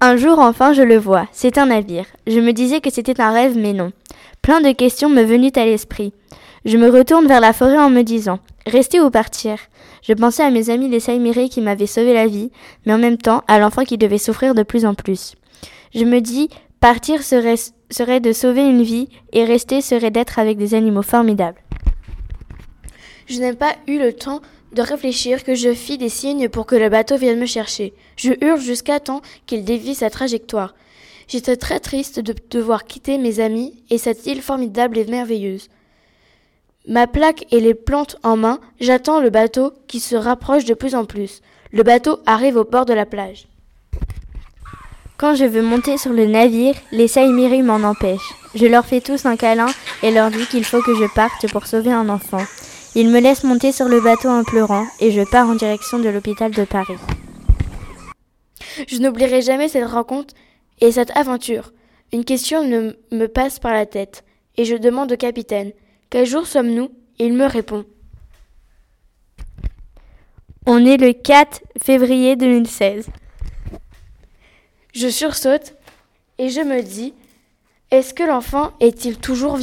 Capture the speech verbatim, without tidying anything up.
Un jour enfin je le vois, c'est un navire. Je me disais que c'était un rêve, mais non. Plein de questions me venaient à l'esprit. Je me retourne vers la forêt en me disant « Rester ou partir ?» Je pensais à mes amis les Saïmirés qui m'avaient sauvé la vie, mais en même temps à l'enfant qui devait souffrir de plus en plus. Je me dis « Partir serait, serait de sauver une vie et rester serait d'être avec des animaux formidables. » Je n'ai pas eu le temps de réfléchir que je fis des signes pour que le bateau vienne me chercher. Je hurle jusqu'à temps qu'il dévie sa trajectoire. J'étais très triste de devoir quitter mes amis et cette île formidable et merveilleuse. Ma plaque et les plantes en main, j'attends le bateau qui se rapproche de plus en plus. Le bateau arrive au bord de la plage. Quand je veux monter sur le navire, les Saïmiris m'en empêchent. Je leur fais tous un câlin et leur dis qu'il faut que je parte pour sauver un enfant. Ils me laissent monter sur le bateau en pleurant et je pars en direction de l'hôpital de Paris. Je n'oublierai jamais cette rencontre et cette aventure. Une question ne me passe par la tête et je demande au capitaine « Quel jour sommes-nous » Il me répond « On est le quatre février deux mille seize. » Je sursaute et je me dis « Est-ce que l'enfant est-il toujours vivant ?»